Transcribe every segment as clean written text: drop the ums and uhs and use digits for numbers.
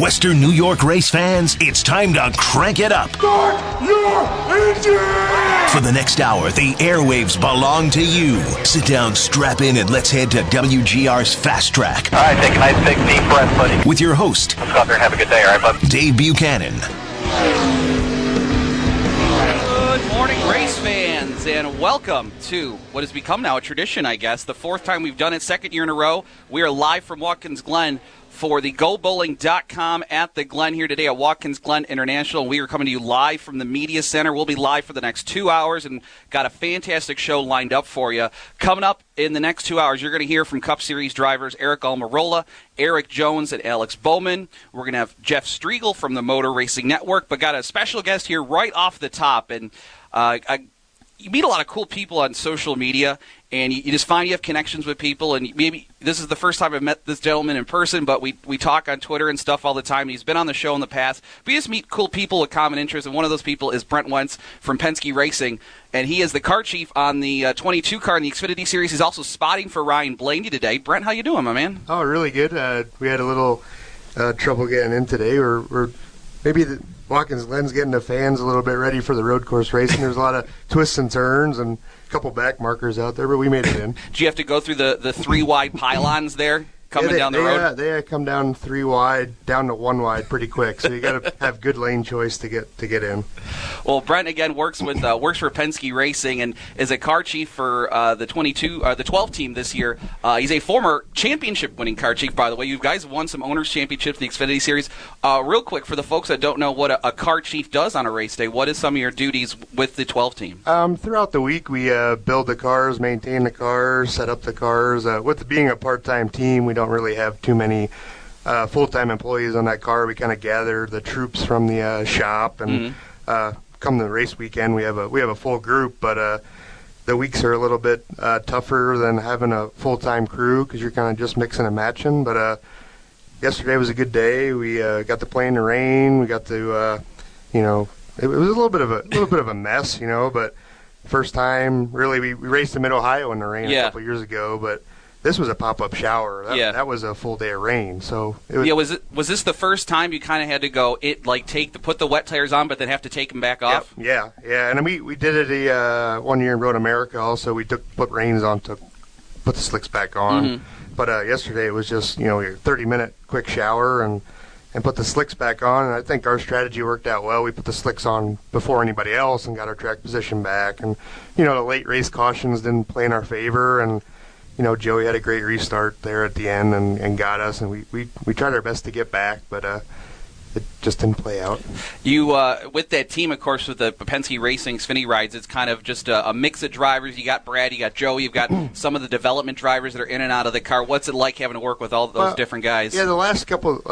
Western New York race fans, it's time to crank it up. Start your engine! For the next hour, the airwaves belong to you. Sit down, strap in, and let's head to WGR's Fast Track. All right, take a nice big deep breath, buddy. With your host, Let's go out there and have a good day, all right, bud? Dave Buchanan. Good morning, race fans, and welcome to what has become now a tradition, I guess. The fourth time we've done it, second year in a row. We are live from Watkins Glen for the GoBowling.com at the Glen here today at Watkins Glen International. We are coming to you live from the Media Center. We'll be live for the next 2 hours and got a fantastic show lined up for you. Coming up in the next 2 hours, you're going to hear from Cup Series drivers Eric Almirola, Eric Jones, and Alex Bowman. We're going to have Jeff Striegel from the Motor Racing Network, but got a special guest here right off the top. And you meet a lot of cool people on social media, and you just find you have connections with people, and maybe this is the first time I've met this gentleman in person, but we talk on Twitter and stuff all the time. He's been on the show in the past. We just meet cool people with common interests, and one of those people is Brent Wentz from Penske Racing, and he is the car chief on the 22 car in the Xfinity Series. He's also spotting for Ryan Blaney today. Brent, how you doing, my man? Oh, really good. We had a little trouble getting in today. We're maybe Watkins Glen's getting the fans a little bit ready for the road course racing. There's a lot of twists and turns and a couple back markers out there, but we made it in. Do you have to go through the three wide pylons there coming down the road? They come down 3 wide, down to 1 wide pretty quick, so you got to have good lane choice to get in. Well, Brent again works for Penske Racing and is a car chief for the 12 team this year. He's a former championship-winning car chief, by the way. You guys won some owners' championships in the Xfinity Series. Real quick, for the folks that don't know what a car chief does on a race day, what is some of your duties with the 12 team? Throughout the week, we build the cars, maintain the cars, set up the cars. With being a part-time team, we don't really have too many full-time employees on that car. We kind of gather the troops from the shop, and come the race weekend, we have a full group. But the weeks are a little bit tougher than having a full-time crew because you're kind of just mixing and matching. But yesterday was a good day. We got to play in the rain. We got to, it was a little bit of a mess, but first time really we raced in Mid-Ohio in the rain a couple years ago, but this was a pop-up shower. That was a full day of rain. So was this the first time you kind of had to go put the wet tires on, but then have to take them back off? Yeah. And we did it 1 year in Road America. Also, we put reins on to put the slicks back on. Mm-hmm. But yesterday it was just a 30-minute quick shower and put the slicks back on. And I think our strategy worked out well. We put the slicks on before anybody else and got our track position back. And the late race cautions didn't play in our favor. And Joey had a great restart there at the end and got us, and we tried our best to get back, but it just didn't play out. You, with that team, of course, with the Penske Racing Xfinity rides, it's kind of just a mix of drivers. You got Brad, you got Joey, you've got some of the development drivers that are in and out of the car. What's it like having to work with all those different guys? Yeah, the last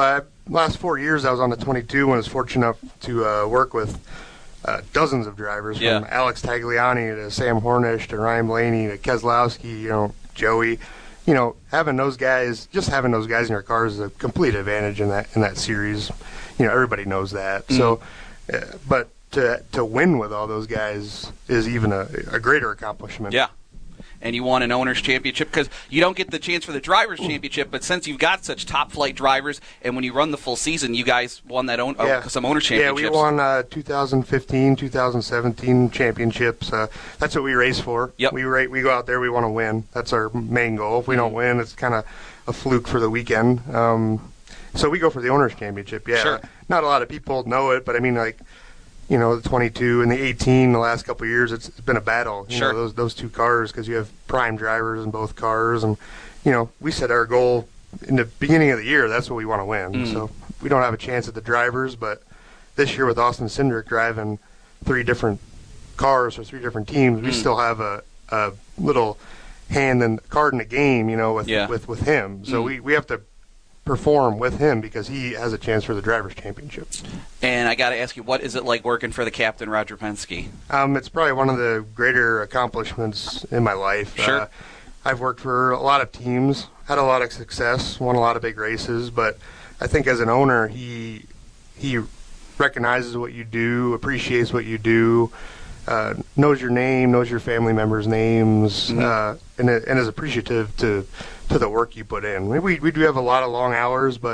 4 years I was on the 22 when I was fortunate enough to work with dozens of drivers, from Alex Tagliani to Sam Hornish to Ryan Blaney to Keselowski, Joey, having those guys in your cars is a complete advantage in that series. Everybody knows that. Mm-hmm. So, but to win with all those guys is even a greater accomplishment. Yeah. And you won an owner's championship because you don't get the chance for the driver's championship, but since you've got such top-flight drivers, and when you run the full season, you guys won that some owner's championships. Yeah, we won 2015, 2017 championships. That's what we race for. Yep. We go out there, we want to win. That's our main goal. If we don't win, it's kind of a fluke for the weekend. So we go for the owner's championship. Yeah, sure. Not a lot of people know it, but I mean, the 22 and the 18 the last couple of years, it's been a battle. Sure. Those two cars, because you have prime drivers in both cars. And, we set our goal in the beginning of the year. That's what we want to win. Mm. So we don't have a chance at the drivers. But this year with Austin Cindric driving 3 different cars or 3 different teams, we still have a little hand and card in the game, with him. So we have to perform with him because he has a chance for the Drivers' Championship. And I got to ask you, what is it like working for the captain, Roger Penske? It's probably one of the greater accomplishments in my life. Sure. I've worked for a lot of teams, had a lot of success, won a lot of big races, but I think as an owner, he recognizes what you do, appreciates what you do, knows your name, knows your family members' names, mm-hmm. And is appreciative to the work you put in. We do have a lot of long hours, but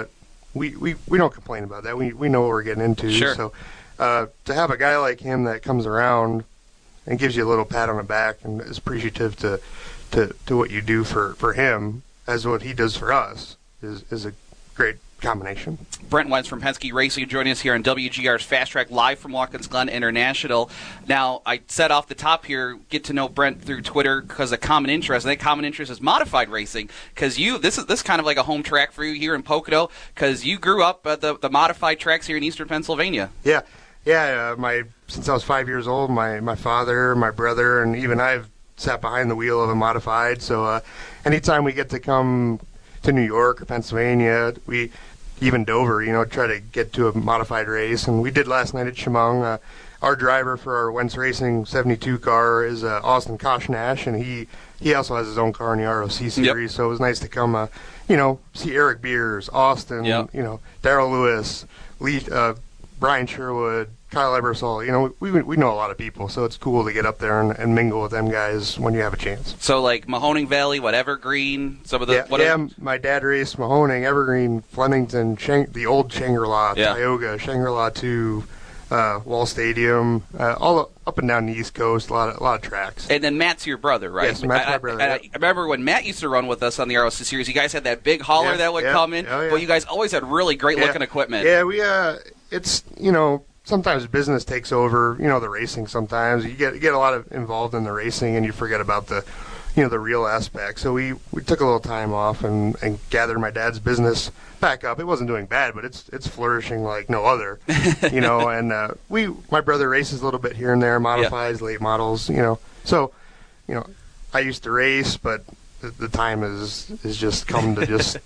we don't complain about that. We know what we're getting into. Sure. So to have a guy like him that comes around and gives you a little pat on the back and is appreciative to what you do for him as what he does for us is a great combination. Brent Wentz from Penske Racing joining us here on WGR's Fast Track live from Watkins Glen International. Now, I said off the top here, get to know Brent through Twitter because of common interest. I think common interest is modified racing because this is kind of like a home track for you here in Pocono because you grew up at the modified tracks here in Eastern Pennsylvania. Yeah. Since I was 5 years old, my father, my brother, and even I've sat behind the wheel of a modified. So anytime we get to come to New York or Pennsylvania, even Dover, try to get to a modified race. And we did last night at Chemung. Our driver for our Wentz Racing 72 car is Austin Koshnash, and he also has his own car in the ROC series. Yep. So it was nice to come, see Eric Beers, Austin, Yep. Darrell Lewis, Lee, Brian Sherwood, Kyle Ebersol. We know a lot of people, so it's cool to get up there and mingle with them guys when you have a chance. So like Mahoning Valley, Evergreen, some of the my dad raced Mahoning, Evergreen, Flemington, the old Shangri-La, Tioga, Shangri-La 2, Wall Stadium, all up and down the East Coast, a lot of tracks. And then Matt's your brother, right? Yes, Matt's my brother. I remember when Matt used to run with us on the ROC series, you guys had that big hauler that would come in, but you guys always had really great looking equipment. Yeah, we it's sometimes business takes over, the racing sometimes. You get a lot involved in the racing and you forget about the real aspect. So we took a little time off and gathered my dad's business back up. It wasn't doing bad, but it's flourishing like no other, and my brother races a little bit here and there, modifies, late models, So, I used to race, but the time is just come to just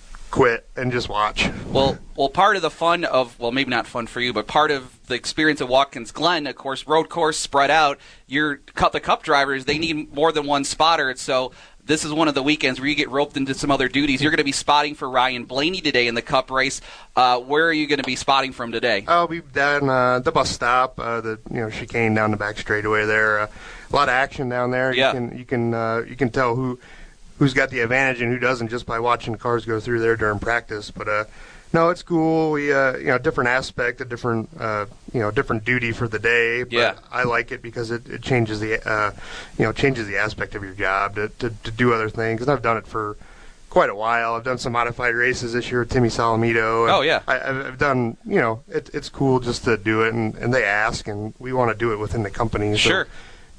quit and just watch. Well, part of the fun of, maybe not fun for you, but part of the experience at Watkins Glen, of course, road course spread out. The Cup drivers, they need more than one spotter, so this is one of the weekends where you get roped into some other duties. You're going to be spotting for Ryan Blaney today in the Cup race. Where are you going to be spotting from today? I'll be down the bus stop, the chicane down the back straightaway there. A lot of action down there. Yeah. You can tell who's got the advantage and who doesn't just by watching cars go through there during practice. But no, it's cool. We different aspect, a different different duty for the day. But yeah. I like it because it changes the changes the aspect of your job to do other things. And I've done it for quite a while. I've done some modified races this year with Timmy Salamito. Oh yeah. I've done it's cool just to do it, and they ask, and we want to do it within the company. So sure.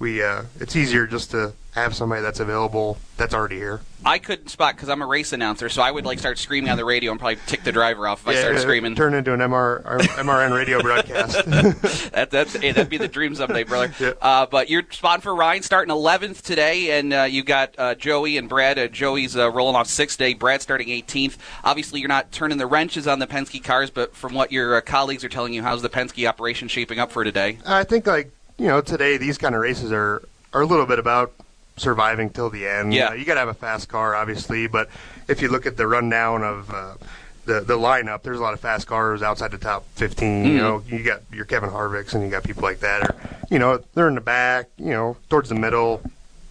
It's easier just to have somebody that's available that's already here. I couldn't spot because I'm a race announcer, so I would start screaming on the radio and probably tick the driver off if I started screaming. Turn into an MRN radio broadcast. That'd be the dream someday, brother. Yeah. But you're spotting for Ryan starting 11th today, and you got Joey and Brad. Joey's rolling off 6th day. Brad starting 18th. Obviously, you're not turning the wrenches on the Penske cars, but from what your colleagues are telling you, how's the Penske operation shaping up for today? I think today these kind of races are a little bit about surviving till the end. Yeah. You got to have a fast car, obviously, but if you look at the rundown of the lineup, there's a lot of fast cars outside the top 15. Mm-hmm. You got your Kevin Harvicks and you got people like that, or they're in the back, towards the middle.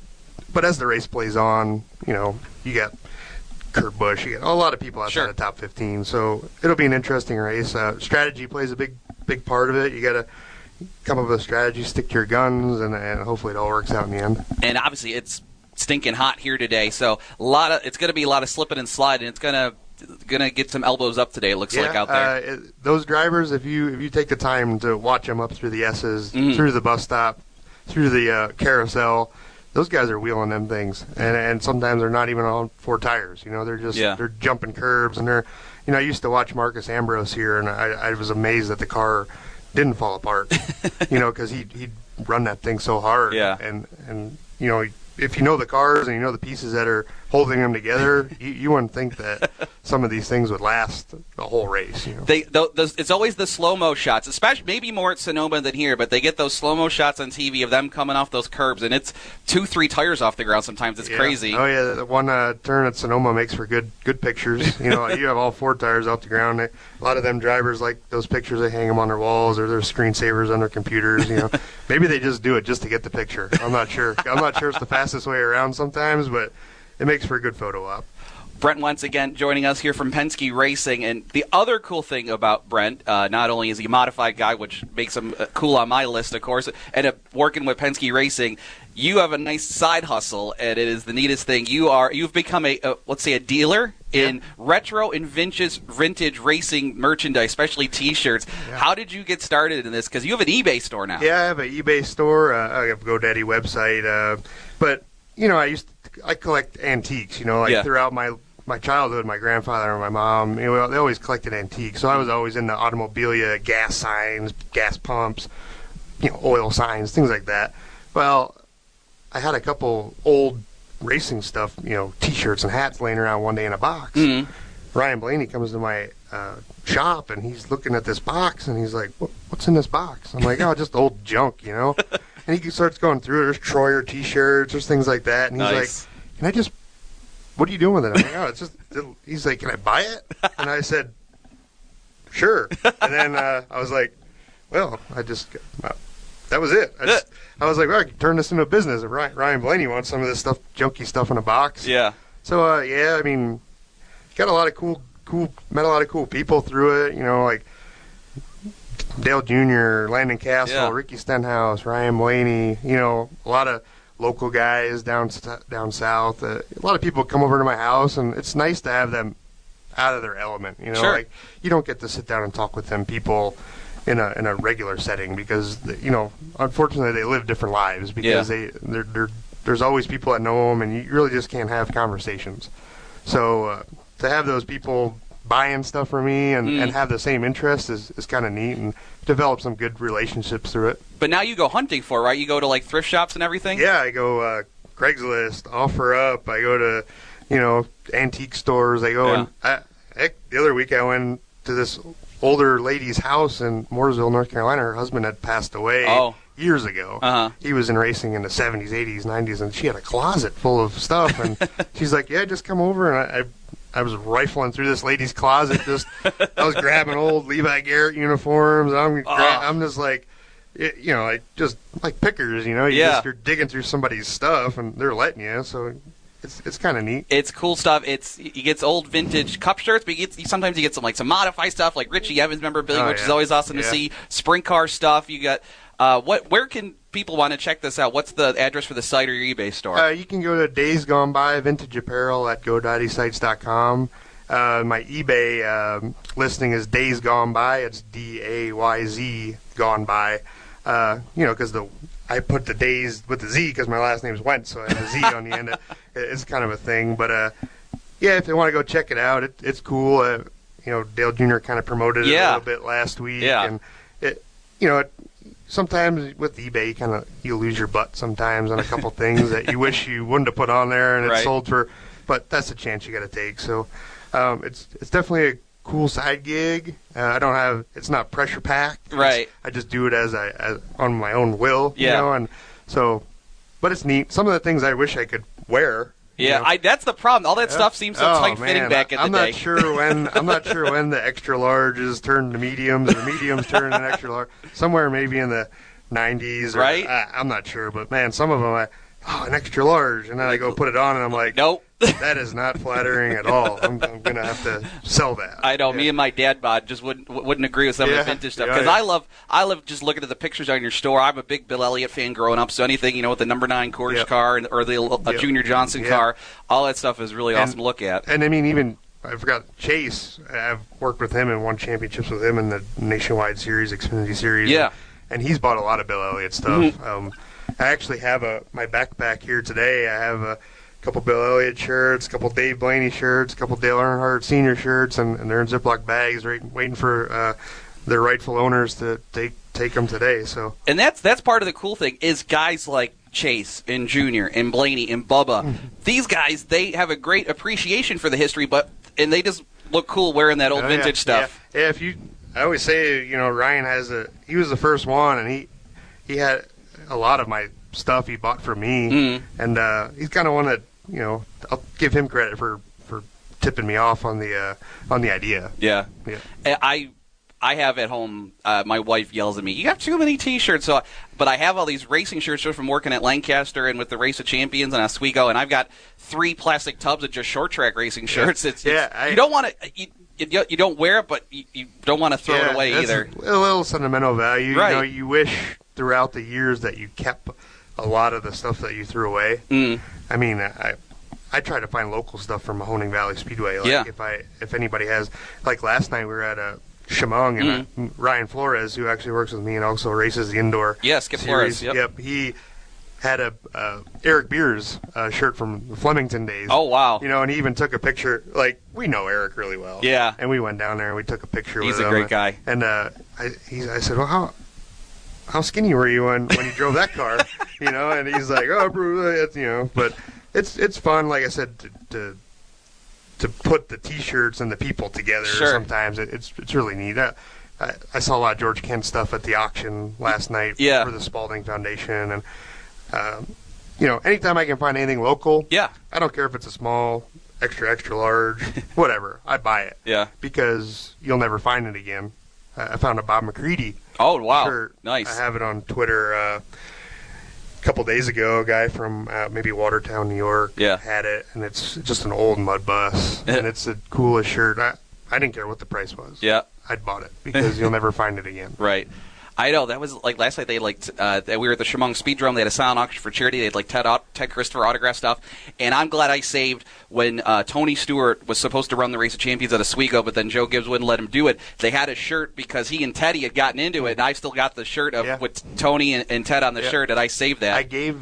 But as the race plays on, you got Kurt Busch, you got a lot of people outside the top 15. So it'll be an interesting race. Strategy plays a big part of it. You got to come up with a strategy, stick to your guns, and hopefully it all works out in the end. And obviously it's stinking hot here today, so it's going to be a lot of slipping and sliding. It's going to get some elbows up today, it looks like out there. Those drivers, if you take the time to watch them up through the S's, through the bus stop, through the carousel, those guys are wheeling them things, and sometimes they're not even on 4 tires. They're just they're jumping curbs, and they're I used to watch Marcus Ambrose here, and I was amazed that the car didn't fall apart, because he'd run that thing so hard. Yeah. And if you know the cars and you know the pieces that are holding them together, you wouldn't think that some of these things would last the whole race. It's always the slow-mo shots, especially maybe more at Sonoma than here, but they get those slow-mo shots on TV of them coming off those curbs, and it's 2-3 tires off the ground sometimes. It's crazy. Oh, yeah, the one turn at Sonoma makes for good pictures. You have all 4 tires off the ground. A lot of them drivers like those pictures. They hang them on their walls or their screensavers on their computers. Maybe they just do it just to get the picture. I'm not sure. I'm not sure it's the fastest way around sometimes, but it makes for a good photo op. Brent once again joining us here from Penske Racing. And the other cool thing about Brent, not only is he a modified guy, which makes him cool on my list, of course, and working with Penske Racing, you have a nice side hustle, and it is the neatest thing. You've become let's say a dealer in retro and vintage racing merchandise, especially T-shirts. Yeah. How did you get started in this? Because you have an eBay store now. Yeah, I have an eBay store. I have a GoDaddy website. But I collect antiques. Throughout my childhood, my grandfather and my mom, they always collected antiques. So I was always into automobilia, gas signs, gas pumps, oil signs, things like that. Well, I had a couple old racing stuff, T-shirts and hats laying around one day in a box. Mm-hmm. Ryan Blaney comes to my shop, and he's looking at this box, and he's like, what's in this box? I'm like, oh, just old junk, And he starts going through it. There's Troyer T-shirts, there's things like that. And he's like, what are you doing with it? I'm like, oh, it's just, he's like, can I buy it? And I said, sure. And then I was like, well, that was it. I was like, well, I can turn this into a business. If Ryan Blaney wants some of this stuff, junky stuff in a box. Yeah. So, got a lot of met a lot of cool people through it, like Dale Jr., Landon Castle, Ricky Stenhouse, Ryan Blaney, a lot of local guys down south. A lot of people come over to my house, and it's nice to have them out of their element, Sure. Like, you don't get to sit down and talk with them people in a regular setting because unfortunately they live different lives because there's always people that know them, and you really just can't have conversations. So to have those people buying stuff from me and have the same interest is kind of neat, and develop some good relationships through it. But now you go hunting for it, right? You go to like thrift shops and everything? Yeah, I go Craigslist, OfferUp. I go to antique stores. I go and the other week I went to this older lady's house in Mooresville, North Carolina. Her husband had passed away years ago. Uh-huh. He was in racing in the 70s, 80s, 90s, and she had a closet full of stuff. And she's like, yeah, just come over. And I was rifling through this lady's closet. I was grabbing old Levi Garrett uniforms. I'm just like, just like pickers, you're digging through somebody's stuff, and they're letting you, so it's kind of neat. It's cool stuff. He gets old vintage cup shirts, but sometimes you get some modified stuff like Richie Evans memorabilia, which is always awesome to see. Sprint car stuff. You got where can people want to check this out? What's the address for the site or your eBay store? You can go to Days Gone By Vintage Apparel at GoDaddySites.com. My eBay listing is Days Gone By. It's DAYZ Gone By. Because I put the days with the Z because my last name's Wentz, so I have a Z on the end. It's kind of a thing, but if they want to go check it out, it's cool. Dale Jr. kind of promoted it a little bit last week, and sometimes with eBay, you lose your butt sometimes on a couple things that you wish you wouldn't have put on there, and it's sold for. But that's a chance you got to take. So it's definitely a cool side gig. It's not pressure packed. Right. I just do it as on my own will. And so, but it's neat. Some of the things I wish I could wear. Yeah, that's the problem. All that stuff seems so tight fitting back in the day. I'm not sure when the extra larges turn to mediums, or the mediums turn to an extra large. Somewhere maybe in the 90s. Right. I'm not sure, but man, some of them, an extra large, and then I go put it on, and I'm like, nope. That is not flattering at all. I'm going to have to sell that. I know. Yeah. Me and my dad bod just wouldn't agree with some of the vintage stuff because I love just looking at the pictures on your store. I'm a big Bill Elliott fan growing up, so anything with the number 9 Coors car or the Junior Johnson car, all that stuff is really awesome to look at. And I mean, even I forgot Chase. I've worked with him and won championships with him in the Nationwide Series, Xfinity Series. Yeah, and he's bought a lot of Bill Elliott stuff. Mm-hmm. I actually have my backpack here today. I have a couple Bill Elliott shirts, a couple Dave Blaney shirts, a couple Dale Earnhardt Sr. shirts, and they're in Ziploc bags, waiting for their rightful owners to take them today. So, and that's part of the cool thing is guys like Chase and Junior and Blaney and Bubba. These guys, they have a great appreciation for the history, and they just look cool wearing that old vintage stuff. Yeah. I always say, Ryan he was the first one, and he had a lot of my stuff he bought for me, and he's kind of one that I'll give him credit for tipping me off on the idea. Yeah. I have at home, my wife yells at me, you have too many T-shirts. But I have all these racing shirts from working at Lancaster and with the Race of Champions and Oswego, and I've got 3 plastic tubs of just short track racing shirts. You don't want to. You don't wear it, but you don't want to throw it away either. A little sentimental value. Right. You know, you wish throughout the years that you kept a lot of the stuff that you threw away. I mean, I try to find local stuff from Mahoning Valley Speedway. Like if anybody has, like last night we were at a Chemung and Ryan Flores, who actually works with me and also races the indoor. Yeah, Skip series. Flores. Yep. He had a Eric Beers shirt from the Flemington days. Oh, wow. You know, and he even took a picture. Like, we know Eric really well. Yeah. And we went down there and we took a picture with him. He's a great guy. And I said, well, how skinny were you when you drove that car? You know, and he's like, oh, bro, it's, you know, but it's fun, like I said, to put the T-shirts and the people together. Sure. Sometimes it's really neat. I saw a lot of George Kent stuff at the auction last night for the Spalding Foundation, and you know, anytime I can find anything local, I don't care if it's a small, extra large, whatever, I buy it. Yeah, because you'll never find it again. I found a Bob McCready. Oh, wow, shirt. Nice. I have it on Twitter. A couple days ago, a guy from maybe Watertown, New York, had it, and it's just an old mud bus, and it's the coolest shirt. I didn't care what the price was. Yeah, I'd bought it because you'll never find it again. Right. I know, that was like last night. They we were at the Chemung Speedrome. They had a silent auction for charity. They had like Ted Christopher autograph stuff, and I'm glad I saved when Tony Stewart was supposed to run the Race of Champions at Oswego, but then Joe Gibbs wouldn't let him do it. They had a shirt because he and Teddy had gotten into it, and I still got the shirt with Tony and Ted on the shirt, and I saved that. I gave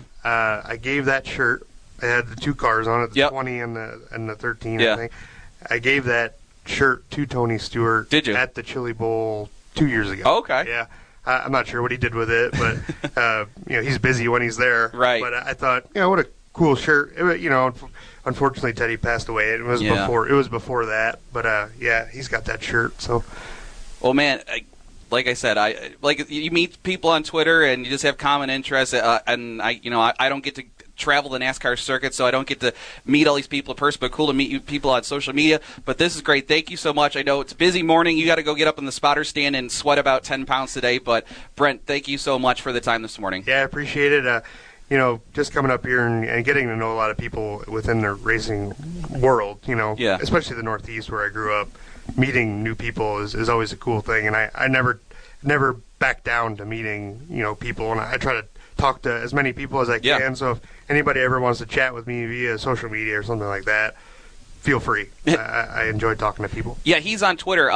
that shirt. It had the 2 cars on it, the 20 and the 13. I think I gave that shirt to Tony Stewart. Did you? At the Chili Bowl 2 years ago. Oh, okay. Yeah. I'm not sure what he did with it, but you know, he's busy when he's there. Right. But I thought, you know, what a cool shirt. You know, unfortunately Teddy passed away. It was before that, but he's got that shirt. So, well, man, like I said, you meet people on Twitter and you just have common interests, and I don't get to travel the NASCAR circuit, so I don't get to meet all these people in person, but cool to meet you people on social media. But this is great. Thank you so much. I know it's a busy morning. You got to go get up in the spotter stand and sweat about 10 pounds today, but Brent, thank you so much for the time this morning. Yeah, I appreciate it. You know, just coming up here and getting to know a lot of people within the racing world, you know, especially the Northeast where I grew up, meeting new people is always a cool thing, and I never back down to meeting, you know, people, and I try to talk to as many people as I can. Yeah. So if anybody ever wants to chat with me via social media or something like that, feel free. I enjoy talking to people. Yeah, he's on Twitter,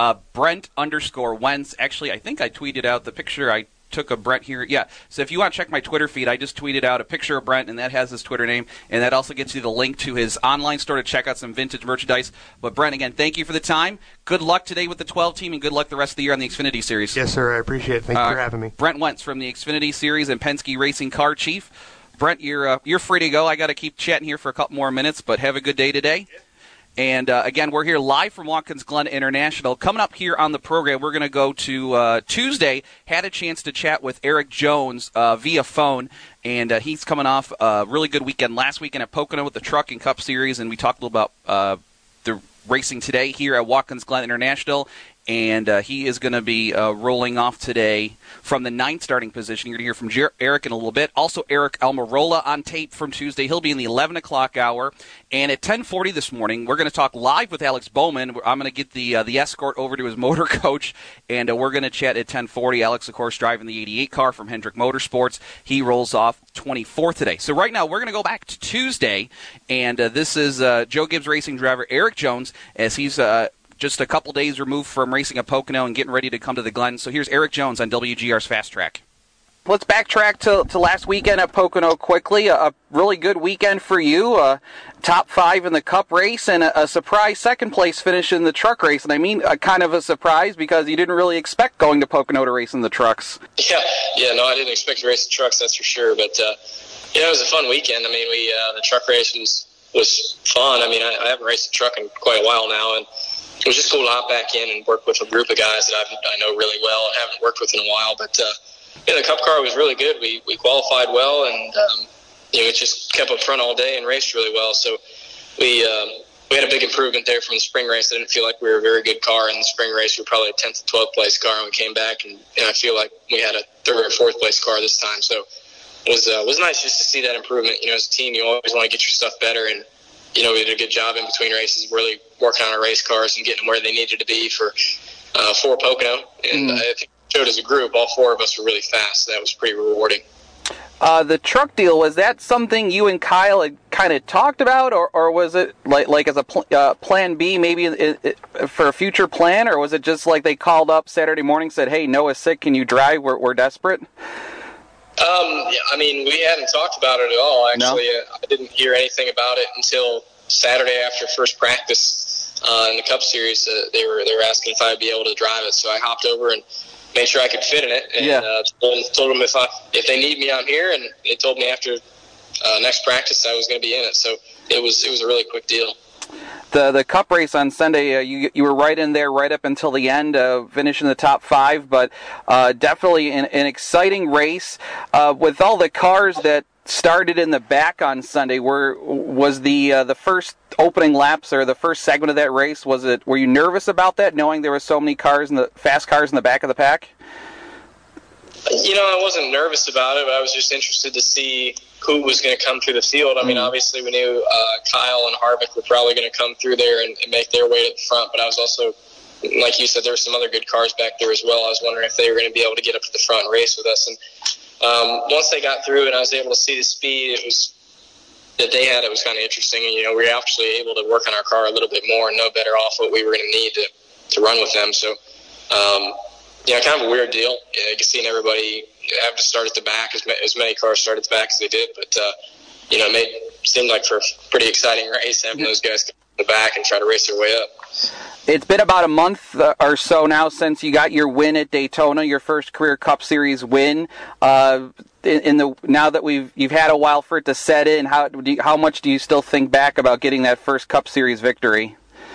Brent_Wentz. Actually, I think I tweeted out the picture I took of Brent here. Yeah, so if you want to check my Twitter feed, I just tweeted out a picture of Brent, and that has his Twitter name, and that also gets you the link to his online store to check out some vintage merchandise. But Brent, again, thank you for the time. Good luck today with the 12 team, and good luck the rest of the year on the Xfinity Series. Yes, sir. I appreciate it. Thank you for having me. Brent Wentz from the Xfinity Series and Penske Racing Car Chief. Brent, you're free to go. I got to keep chatting here for a couple more minutes, but have a good day today. Yeah. And, again, we're here live from Watkins Glen International. Coming up here on the program, we're going to go to Tuesday. Had a chance to chat with Eric Jones via phone, and he's coming off a really good weekend last weekend at Pocono with the Truck and Cup Series, and we talked a little about the racing today here at Watkins Glen International. And he is going to be rolling off today from the 9th starting position. You're going to hear from Eric in a little bit. Also, Eric Almirola on tape from Tuesday. He'll be in the 11 o'clock hour. And at 10:40 this morning, we're going to talk live with Alex Bowman. I'm going to get the escort over to his motor coach, and we're going to chat at 10:40. Alex, of course, driving the 88 car from Hendrick Motorsports. He rolls off 24th today. So right now, we're going to go back to Tuesday, and this is Joe Gibbs Racing driver Eric Jones, as he's just a couple days removed from racing at Pocono and getting ready to come to the Glen. So here's Eric Jones on WGR's Fast Track. Let's backtrack to last weekend at Pocono quickly. A really good weekend for you. Top 5 in the Cup race and a surprise second-place finish in the truck race. And I mean kind of a surprise because you didn't really expect going to Pocono to race in the trucks. Yeah, no, I didn't expect to race the trucks, that's for sure. But, it was a fun weekend. I mean, the truck race was fun. I mean, I haven't raced a truck in quite a while now, and it was just cool to hop back in and work with a group of guys that I know really well and haven't worked with in a while. But the Cup car was really good. We qualified well, and we just kept up front all day and raced really well. So we we had a big improvement there from the spring race. I didn't feel like we were a very good car in the spring race. We were probably a 10th to 12th place car, and we came back, and I feel like we had a 3rd or 4th place car this time. So it was nice just to see that improvement. As a team, you always want to get your stuff better, and we did a good job in between races, really working on our race cars and getting them where they needed to be for Pocono. And I think it showed as a group, all 4 of us were really fast. So that was pretty rewarding. The truck deal, was that something you and Kyle had kind of talked about, or was it like as a plan B, maybe for a future plan, or was it just like they called up Saturday morning, said, "Hey, Noah's sick, can you drive? We're desperate." We hadn't talked about it at all. Actually, No? I didn't hear anything about it until Saturday after first practice in the Cup Series. They were asking if I'd be able to drive it, so I hopped over and made sure I could fit in it, and told them if they need me, I'm here. And they told me after next practice I was going to be in it. So it was a really quick deal. The Cup race on Sunday, you were right in there right up until the end, finishing the top 5, but definitely an exciting race. With all the cars that started in the back on Sunday, was the first opening laps or the first segment of that race, were you nervous about that, knowing there were so many fast cars in the back of the pack? I wasn't nervous about it, but I was just interested to see who was going to come through the field. Obviously we knew Kyle and Harvick were probably going to come through there and make their way to the front, but I was also, like you said, there were some other good cars back there as well. I was wondering if they were going to be able to get up to the front and race with us. And once they got through and I was able to see the speed that they had, it was kind of interesting. And, we were actually able to work on our car a little bit more and know better off what we were going to need to run with them. So, kind of a weird deal. Seeing everybody have to start at the back, as many cars start at the back as they did. But, it seemed like for a pretty exciting race having those guys come in the back and try to race their way up. It's been about a month or so now since you got your win at Daytona, your first career Cup Series win. Now that you've had a while for it to set in, how much do you still think back about getting that first Cup Series victory?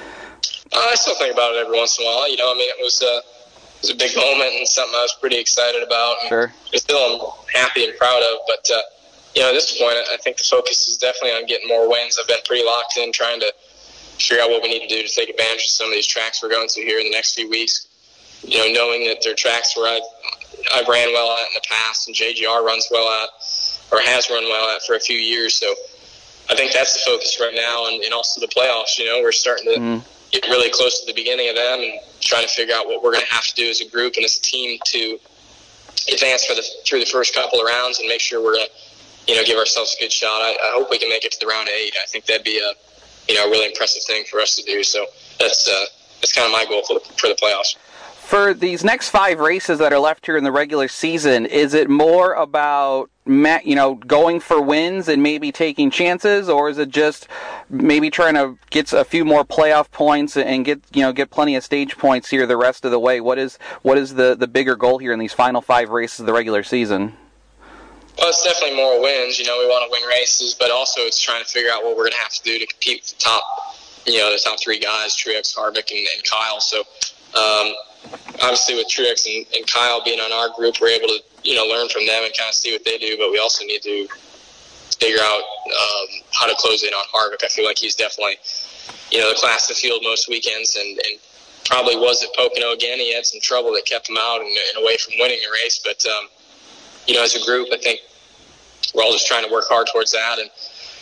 I still think about it every once in a while. It was a big moment and something I was pretty excited about. And sure. Still I'm happy and proud of. But, at this point, I think the focus is definitely on getting more wins. I've been pretty locked in trying to figure out what we need to do to take advantage of some of these tracks we're going to here in the next few weeks. Knowing that they're tracks where I've ran well at in the past and JGR runs well at or has run well at for a few years. So I think that's the focus right now, and also the playoffs. We're starting to get really close to the beginning of them and trying to figure out what we're going to have to do as a group and as a team to advance through the first couple of rounds and make sure we're going to give ourselves a good shot. I hope we can make it to the round of 8. I think that'd be a really impressive thing for us to do. So that's kind of my goal for the playoffs. For these next 5 races that are left here in the regular season, is it more about going for wins and maybe taking chances, or is it just maybe trying to get a few more playoff points and get plenty of stage points here the rest of the way? What is the bigger goal here in these final 5 races of the regular season? Well, it's definitely more wins. We want to win races, but also it's trying to figure out what we're going to have to do to compete with the top 3 guys, Truex, Harvick, and Kyle. So, obviously with Truex and Kyle being on our group, we're able to, learn from them and kind of see what they do, but we also need to figure out how to close in on Harvick. I feel like he's definitely, the class of the field most weekends and probably was at Pocono again. He had some trouble that kept him out and away from winning the race, but, as a group, I think we're all just trying to work hard towards that and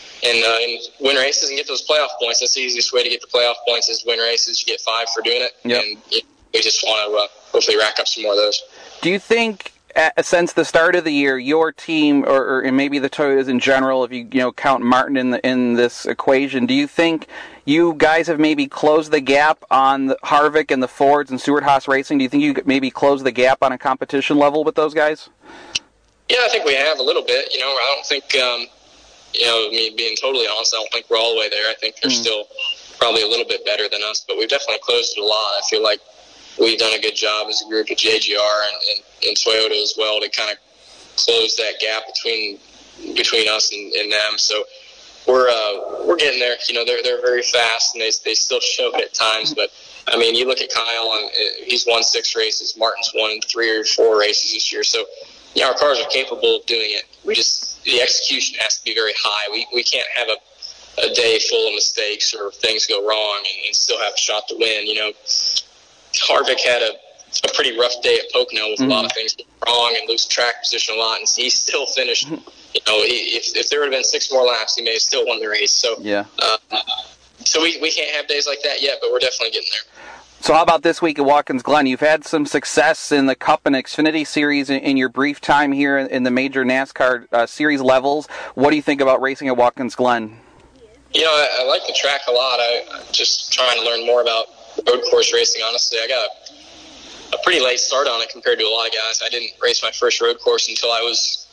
win races and get those playoff points. That's the easiest way to get the playoff points is win races. You get 5 for doing it. Yep. And we just want to hopefully rack up some more of those. Do you think, since the start of the year, your team, or maybe the Toyotas in general, if you count Martin in this equation, do you think you guys have maybe closed the gap on the Harvick and the Fords and Stewart-Haas Racing? Do you think you could maybe close the gap on a competition level with those guys? Yeah, I think we have a little bit. I don't think, me being totally honest, I don't think we're all the way there. I think they're still probably a little bit better than us, but we've definitely closed it a lot. I feel like we've done a good job as a group at JGR and Toyota as well to kind of close that gap between us and them. So we're getting there. They're very fast and they still show it at times, but you look at Kyle and he's won 6 races. Martin's won 3 or 4 races this year. So our cars are capable of doing it. The execution has to be very high. We can't have a day full of mistakes or things go wrong and still have a shot to win. Harvick had a pretty rough day at Pocono with a lot of things wrong and lose track position a lot, and he still finished. If there would have been 6 more laps, he may have still won the race. So so we can't have days like that yet, but we're definitely getting there. So how about this week at Watkins Glen? You've had some success in the Cup and Xfinity Series in your brief time here in the major NASCAR series levels. What do you think about racing at Watkins Glen? I like the track a lot. I'm just trying to learn more about road course racing, honestly. I got a pretty late start on it compared to a lot of guys. I didn't race my first road course until I was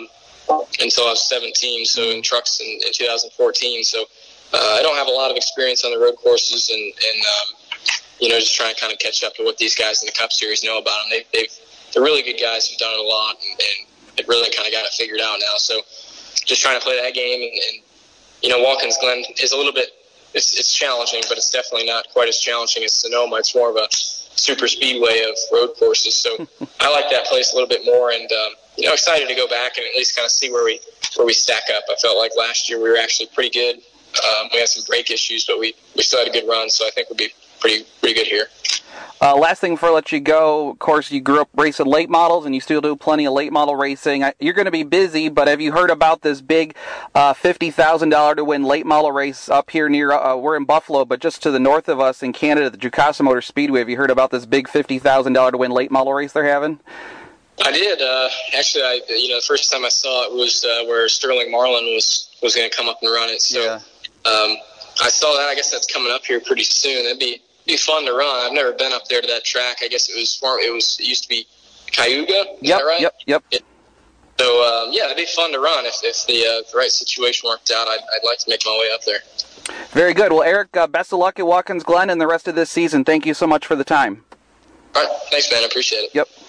17, so in trucks in 2014. So I don't have a lot of experience on the road courses, and just trying to kind of catch up to what these guys in the Cup Series know about them. They're really good guys who've done it a lot, and they've really kind of got it figured out now. So just trying to play that game, and Watkins Glen is a little bit, it's challenging, but it's definitely not quite as challenging as Sonoma. It's more of a super speedway of road courses. So I like that place a little bit more, and excited to go back and at least kind of see where we stack up. I felt like last year we were actually pretty good. We had some brake issues, but we still had a good run, so I think we'll be pretty good here. Last thing before I let you go, of course, you grew up racing late models, and you still do plenty of late model racing. You're going to be busy, but have you heard about this big $50,000 to win late model race up here near, we're in Buffalo, but just to the north of us in Canada, the Jukasa Motor Speedway? Have you heard about this big $50,000 to win late model race they're having? I did. Actually, the first time I saw it was where Sterling Marlin was going to come up and run it. So I saw that. I guess that's coming up here pretty soon. That'd be fun to run. I've never been up there to that track. I guess it used to be Cayuga. Is that right? Yep. So it'd be fun to run if the right situation worked out. I'd like to make my way up there. Very good. Well, Eric, best of luck at Watkins Glen and the rest of this season. Thank you so much for the time. All right. Thanks, man. I appreciate it. Yep.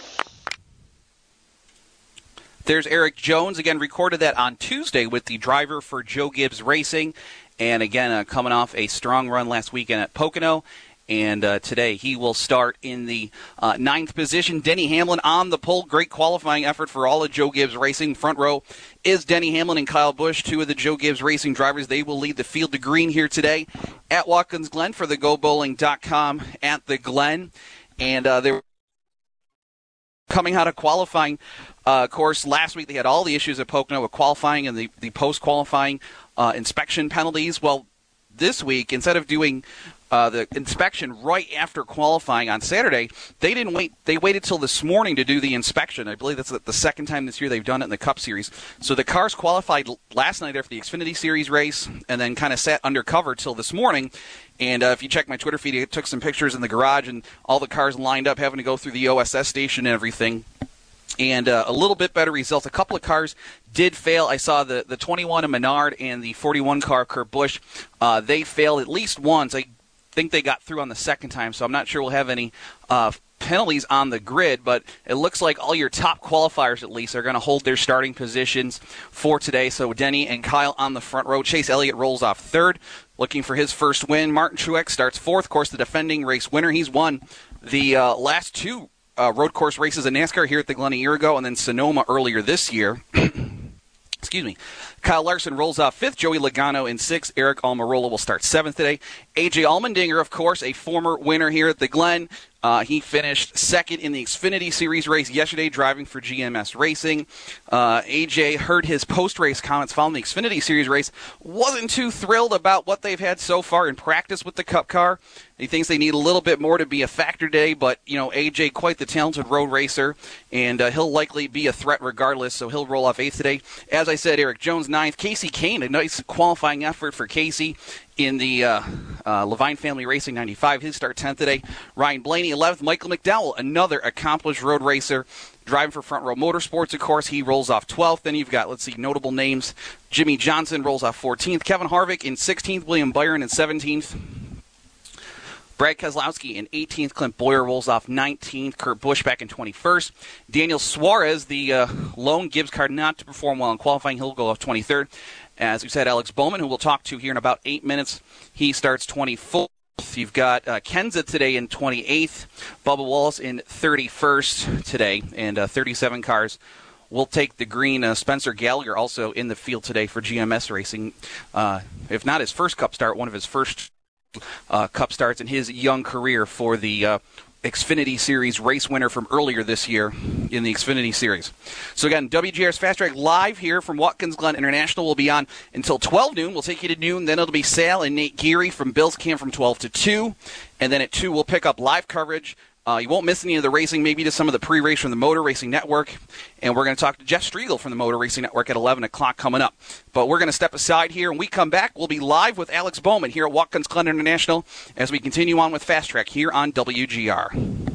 There's Eric Jones, again, recorded that on Tuesday with the driver for Joe Gibbs Racing. And again, coming off a strong run last weekend at Pocono. And today he will start in the 9th position. Denny Hamlin on the pole. Great qualifying effort for all of Joe Gibbs Racing. Front row is Denny Hamlin and Kyle Busch, 2 of the Joe Gibbs Racing drivers. They will lead the field to green here today at Watkins Glen for the GoBowling.com at the Glen. And they're coming out of qualifying. Of course, last week they had all the issues at Pocono with qualifying and the post-qualifying inspection penalties. Well, this week, instead of doing the inspection right after qualifying on Saturday, they didn't wait. They waited till this morning to do the inspection. I believe that's the second time this year they've done it in the Cup Series. So the cars qualified last night after the Xfinity Series race and then kind of sat undercover till this morning. And if you check my Twitter feed, I took some pictures in the garage and all the cars lined up having to go through the OSS station and everything. And a little bit better results. A couple of cars did fail. I saw the 21 of Menard and the 41 car of Kurt Busch. They failed at least once. I think they got through on the second time, so I'm not sure we'll have any penalties on the grid, but it looks like all your top qualifiers at least are going to hold their starting positions for today. So Denny and Kyle on the front row. Chase Elliott rolls off third, looking for his first win. Martin Truex starts fourth. Of course, the defending race winner. He's won the last 2 road course races in NASCAR here at the Glen a year ago and then Sonoma earlier this year. Excuse me. Kyle Larson rolls off 5th. Joey Logano in 6th. Eric Almirola will start 7th today. A.J. Allmendinger, of course, a former winner here at the Glen. He finished 2nd in the Xfinity Series race yesterday, driving for GMS Racing. A.J. heard his post-race comments following the Xfinity Series race. Wasn't too thrilled about what they've had so far in practice with the Cup car. He thinks they need a little bit more to be a factor today, but, A.J., quite the talented road racer, and he'll likely be a threat regardless, so he'll roll off 8th today. As I said, Eric Jones 9th. Casey Kane, a nice qualifying effort for Casey in the Levine Family Racing 95. He'll start 10th today. Ryan Blaney 11th. Michael McDowell, another accomplished road racer, driving for Front Row Motorsports, of course. He rolls off 12th. Then you've got, notable names. Jimmy Johnson rolls off 14th. Kevin Harvick in 16th. William Byron in 17th. Brad Keselowski in 18th. Clint Bowyer rolls off 19th. Kurt Busch back in 21st. Daniel Suarez, the lone Gibbs car not to perform well in qualifying. He'll go off 23rd. As we said, Alex Bowman, who we'll talk to here in about 8 minutes, he starts 24th. You've got Kenseth today in 28th. Bubba Wallace in 31st today. And 37 cars will take the green. Spencer Gallagher also in the field today for GMS Racing. If not his first Cup start, one of his first Cup starts in his young career for the Xfinity Series race winner from earlier this year in the Xfinity Series. So again, WGR's Fast Track live here from Watkins Glen International will be on until 12 noon. We'll take you to noon. Then it'll be Sal and Nate Geary from Bill's Camp from 12 to 2. And then at 2, we'll pick up live coverage. You won't miss any of the racing, maybe just some of the pre-race from the Motor Racing Network. And we're going to talk to Jeff Striegel from the Motor Racing Network at 11 o'clock coming up. But we're going to step aside here. When we come back, we'll be live with Alex Bowman here at Watkins Glen International as we continue on with Fast Track here on WGR.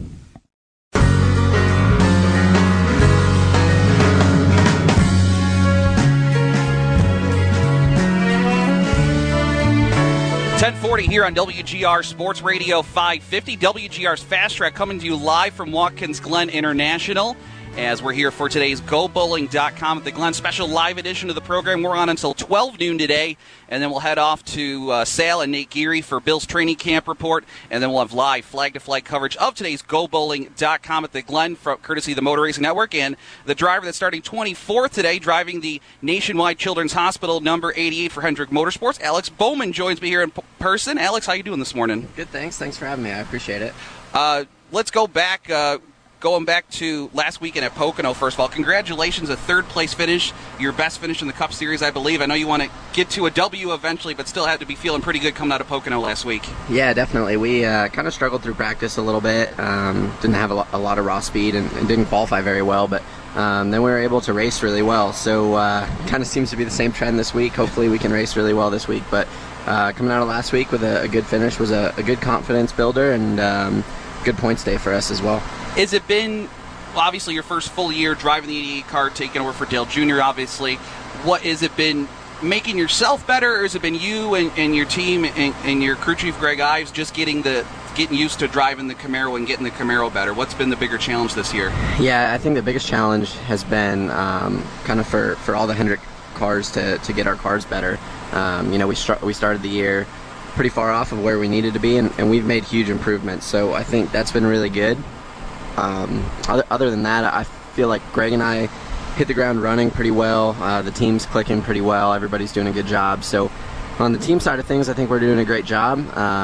1040 here on WGR Sports Radio 550. WGR's Fast Track coming to you live from Watkins Glen International as we're here for today's GoBowling.com at the Glen special live edition of the program. We're on until 12 noon today, and then we'll head off to Sal and Nate Geary for Bill's training camp report, and then we'll have live flag-to-flag coverage of today's GoBowling.com at the Glen, courtesy of the Motor Racing Network, and the driver that's starting 24th today, driving the Nationwide Children's Hospital number 88 for Hendrick Motorsports. Alex Bowman joins me here in person. Alex, how you doing this morning? Good, thanks. Thanks for having me. I appreciate it. Let's go back. Going back to last weekend at Pocono, first of all, congratulations, a third-place finish, your best finish in the Cup Series, I believe. I know you want to get to a W eventually, but still had to be feeling pretty good coming out of Pocono last week. Yeah, definitely. We kind of struggled through practice a little bit, didn't have a lot of raw speed and didn't qualify very well, but then we were able to race really well. So kind of seems to be the same trend this week. Hopefully we can race really well this week, but coming out of last week with a good finish was a good confidence builder and good points day for us as well. Has it been, obviously, your first full year driving the 88 car, taking over for Dale Jr., obviously. What has it been, making yourself better, or has it been you and your team and your crew chief, Greg Ives, just getting used to driving the Camaro and getting the Camaro better? What's been the bigger challenge this year? Yeah, I think the biggest challenge has been kind of for all the Hendrick cars to get our cars better. We started the year pretty far off of where we needed to be, and we've made huge improvements. So I think that's been really good. Other than that, I feel like Greg and I hit the ground running pretty well. The team's clicking pretty well. Everybody's doing a good job. So on the team side of things, I think we're doing a great job.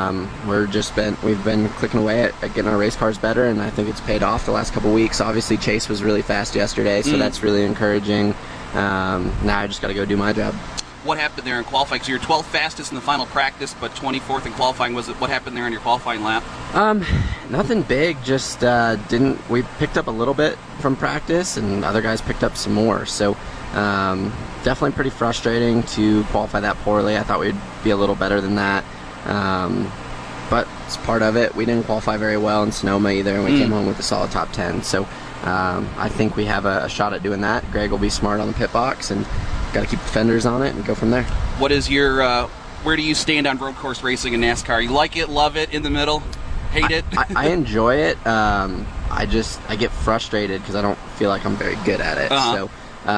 We've been clicking away at getting our race cars better, and I think it's paid off the last couple weeks. Obviously, Chase was really fast yesterday, so that's really encouraging. Now I just got to go do my job. What happened there in qualifying? So you're 12th fastest in the final practice, but 24th in qualifying. What happened there in your qualifying lap? Nothing big. Just we picked up a little bit from practice, and other guys picked up some more. So definitely pretty frustrating to qualify that poorly. I thought we'd be a little better than that, but it's part of it. We didn't qualify very well in Sonoma either, and we came home with a solid top 10. So I think we have a shot at doing that. Greg will be smart on the pit box, and got to keep the fenders on it and go from there. What is your, where do you stand on road course racing in NASCAR? You like it, love it, in the middle, hate it? I enjoy it. I get frustrated because I don't feel like I'm very good at it. So,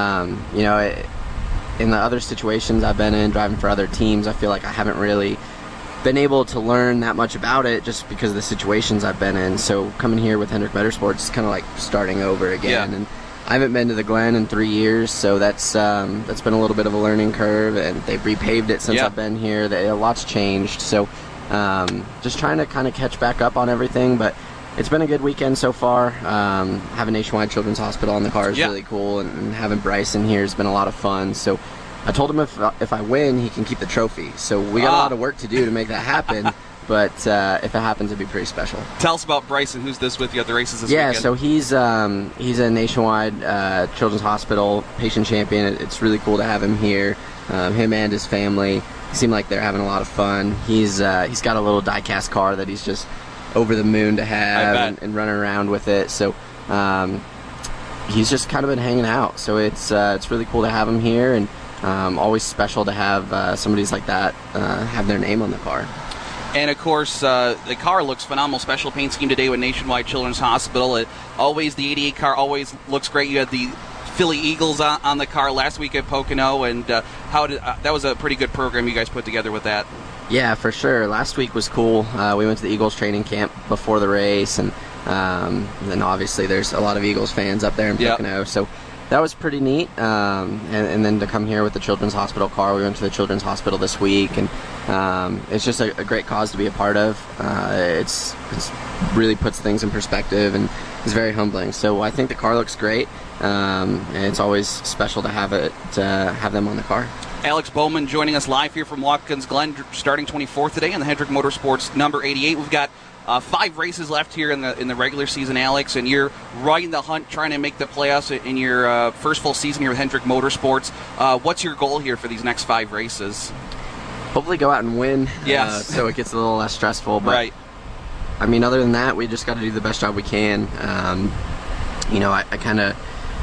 in the other situations I've been in, driving for other teams, I feel like I haven't really been able to learn that much about it just because of the situations I've been in. So coming here with Hendrick Motorsports is kind of like starting over again. Yeah. And I haven't been to the Glen in 3 years, so that's been a little bit of a learning curve, and they've repaved it since I've been here. A lot's changed, so just trying to kind of catch back up on everything, but it's been a good weekend so far. Having Nationwide Children's Hospital on the car is really cool, and having Bryson here has been a lot of fun. So I told him if I win, he can keep the trophy. So we got a lot of work to do to make that happen. But if it happens, it'd be pretty special. Tell us about Bryson. Who's this with you at the races this weekend? Yeah, so he's a Nationwide Children's Hospital patient champion. It's really cool to have him here. Him and his family seem like they're having a lot of fun. He's got a little die-cast car that he's just over the moon to have and running around with it. So he's just kind of been hanging out. So it's really cool to have him here, and always special to have somebody's like that have their name on the car. And, of course, the car looks phenomenal. Special paint scheme today with Nationwide Children's Hospital. The 88 car always looks great. You had the Philly Eagles on the car last week at Pocono, and that was a pretty good program you guys put together with that. Yeah, for sure. Last week was cool. We went to the Eagles training camp before the race, and then obviously there's a lot of Eagles fans up there in Pocono. So that was pretty neat. And then to come here with the Children's Hospital car, we went to the Children's Hospital this week, and it's just a great cause to be a part of. It's really puts things in perspective and is very humbling. So I think the car looks great, and it's always special to have them on the car. Alex Bowman joining us live here from Watkins Glen, starting 24th today on the Hendrick Motorsports number 88. We've got 5 races left here in the regular season, Alex, and you're right in the hunt trying to make the playoffs in your first full season here with Hendrick Motorsports. What's your goal here for these next 5 races? Hopefully go out and win, yes. So it gets a little less stressful. But, right. I mean, other than that, we just got to do the best job we can. I kind of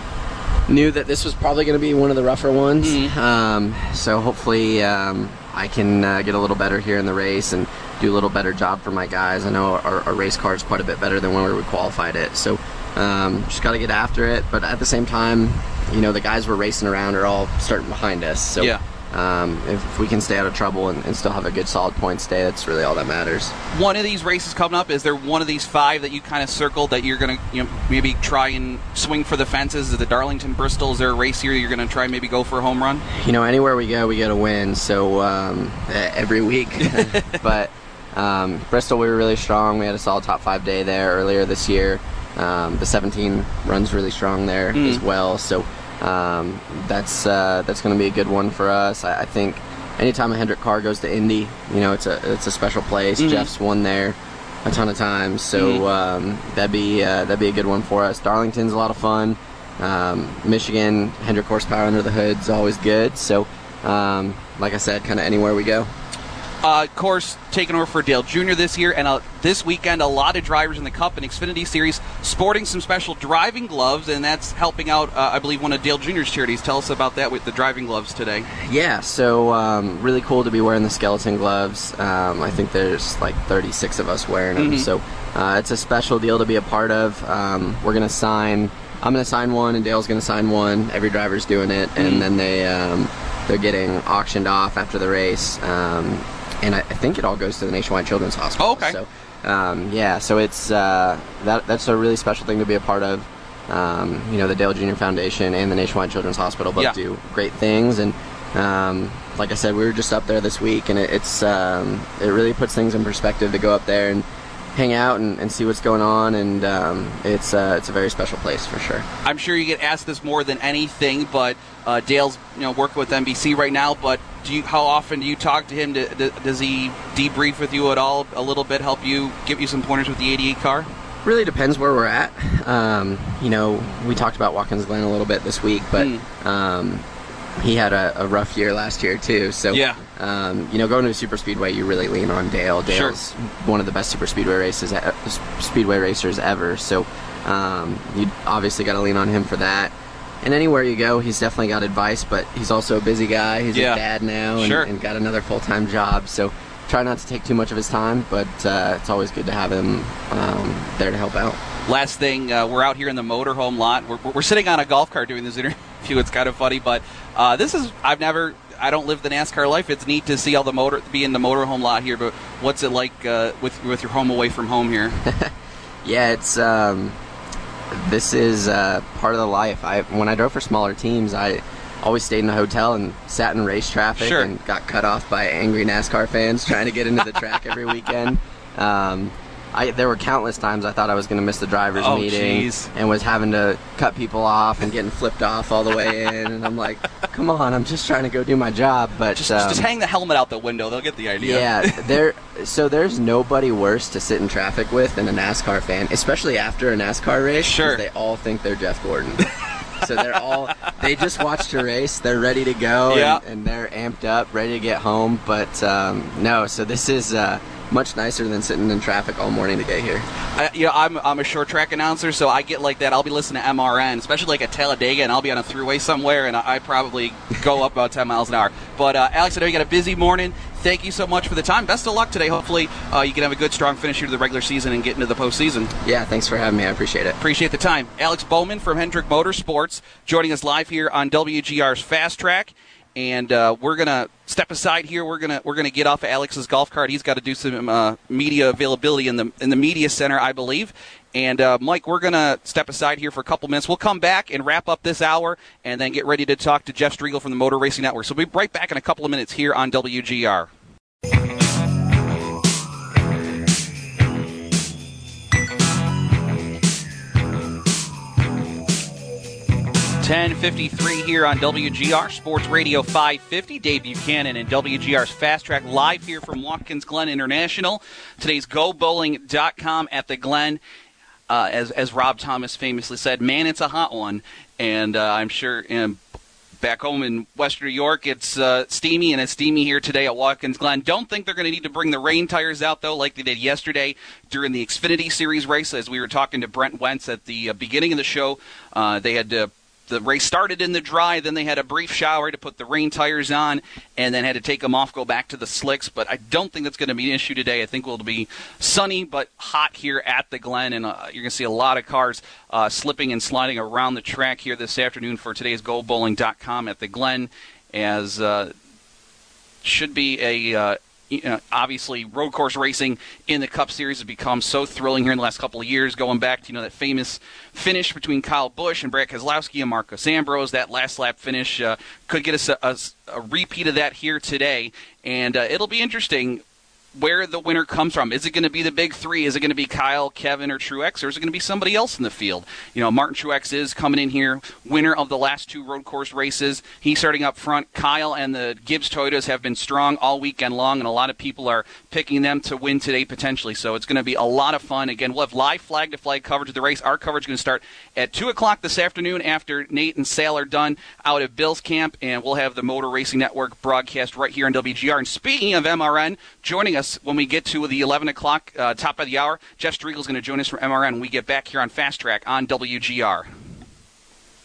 knew that this was probably going to be one of the rougher ones. Mm-hmm. So hopefully I can get a little better here in the race and do a little better job for my guys. I know our race car is quite a bit better than when we qualified it. So just got to get after it. But at the same time, the guys we're racing around are all starting behind us. So yeah. If we can stay out of trouble and still have a good solid points day, that's really all that matters. One of these races coming up, is there one of these 5 that you kind of circled that you're going to maybe try and swing for the fences? Is the Darlington Bristol? Is there a race here you're going to try and maybe go for a home run? Anywhere we go, we get a win. So every week. But Bristol, we were really strong. We had a solid top 5 day there earlier this year. The 17 runs really strong there as well. So that's going to be a good one for us. I think anytime a Hendrick car goes to Indy, it's a special place. Mm-hmm. Jeff's won there a ton of times, so that'd be a good one for us. Darlington's a lot of fun. Michigan, Hendrick horsepower under the hood's always good. So, like I said, kind of anywhere we go. Of course, taking over for Dale Jr. this year, and this weekend, a lot of drivers in the Cup and Xfinity Series sporting some special driving gloves, and that's helping out, I believe, one of Dale Jr.'s charities. Tell us about that with the driving gloves today. Yeah, so really cool to be wearing the skeleton gloves. I think there's like 36 of us wearing them, so it's a special deal to be a part of. I'm going to sign one, and Dale's going to sign one. Every driver's doing it, and then they're getting auctioned off after the race. And I think it all goes to the Nationwide Children's Hospital. Oh, okay. So, so it's that's a really special thing to be a part of. The Dale Jr. Foundation and the Nationwide Children's Hospital both do great things. And like I said, we were just up there this week, and it really puts things in perspective to go up there and hang out and see what's going on, and it's a very special place for sure. I'm sure you get asked this more than anything, but Dale's working with NBC right now. But how often do you talk to him? Does he debrief with you at all? A little bit, help you, give you some pointers with the 88 car? Really depends where we're at. We talked about Watkins Glen a little bit this week, but he had a rough year last year too. So going to a super speedway, you really lean on Dale. Dale's one of the best super speedway racers ever. So you obviously got to lean on him for that. And anywhere you go, he's definitely got advice, but he's also a busy guy. He's a dad now and got another full-time job. So try not to take too much of his time, but it's always good to have him there to help out. Last thing, we're out here in the motorhome lot. We're sitting on a golf cart doing this interview. It's kind of funny, but I don't live the NASCAR life. It's neat to see all be in the motorhome lot here. But what's it like with your home away from home here? Yeah, it's this is part of the life. When I drove for smaller teams, I always stayed in a hotel and sat in race traffic and got cut off by angry NASCAR fans trying to get into the track every weekend. There were countless times I thought I was going to miss the driver's meeting and was having to cut people off and getting flipped off all the way in. And I'm like, come on, I'm just trying to go do my job. But just hang the helmet out the window. They'll get the idea. Yeah, there's nobody worse to sit in traffic with than a NASCAR fan, especially after a NASCAR race. Sure. They all think they're Jeff Gordon. So they just watched a race, they're ready to go, and they're amped up, ready to get home. But no, so this is much nicer than sitting in traffic all morning to get here. I'm a short track announcer, so I get like that. I'll be listening to MRN, especially like at Talladega, and I'll be on a thruway somewhere, and I probably go up about 10 miles an hour. But Alex, I know you got a busy morning. Thank you so much for the time. Best of luck today. Hopefully you can have a good, strong finish here to the regular season and get into the postseason. Yeah, thanks for having me. I appreciate it. Appreciate the time. Alex Bowman from Hendrick Motorsports joining us live here on WGR's Fast Track. And we're gonna step aside here. We're gonna get off of Alex's golf cart. He's got to do some media availability in the media center, I believe. And, Mike, we're going to step aside here for a couple minutes. We'll come back and wrap up this hour and then get ready to talk to Jeff Striegel from the Motor Racing Network. So we'll be right back in a couple of minutes here on WGR. 10:53 here on WGR Sports Radio 550. Dave Buchanan and WGR's Fast Track live here from Watkins Glen International. Today's GoBowling.com at the Glen. As Rob Thomas famously said, man, it's a hot one. And I'm sure back home in Western New York, it's steamy, and it's steamy here today at Watkins Glen. Don't think they're going to need to bring the rain tires out, though, like they did yesterday during the Xfinity Series race. As we were talking to Brent Wentz at the beginning of the show, they had to. The race started in the dry, then they had a brief shower to put the rain tires on, and then had to take them off, go back to the slicks. But I don't think that's going to be an issue today. I think it'll be sunny but hot here at the Glen, and you're going to see a lot of cars slipping and sliding around the track here this afternoon for today's GoBowling.com at the Glen, as should be a obviously, road course racing in the Cup Series has become so thrilling here in the last couple of years, going back to that famous finish between Kyle Busch and Brad Keselowski and Marcos Ambrose. That last lap finish could get us a repeat of that here today, and it'll be interesting where the winner comes from. Is it going to be the big three? Is it going to be Kyle, Kevin, or Truex, or is it going to be somebody else in the field? Martin Truex is coming in here, winner of the last two road course races. He's starting up front. Kyle and the Gibbs Toyotas have been strong all weekend long, and a lot of people are picking them to win today potentially. So it's going to be a lot of fun. Again, we'll have live flag-to-flag coverage of the race. Our coverage is going to start at 2 o'clock this afternoon after Nate and Sal are done out at Bill's camp, and we'll have the Motor Racing Network broadcast right here on WGR. And speaking of MRN, joining us when we get to the 11 o'clock top of the hour, Jeff Striegel is going to join us from MRN when we get back here on Fast Track on WGR.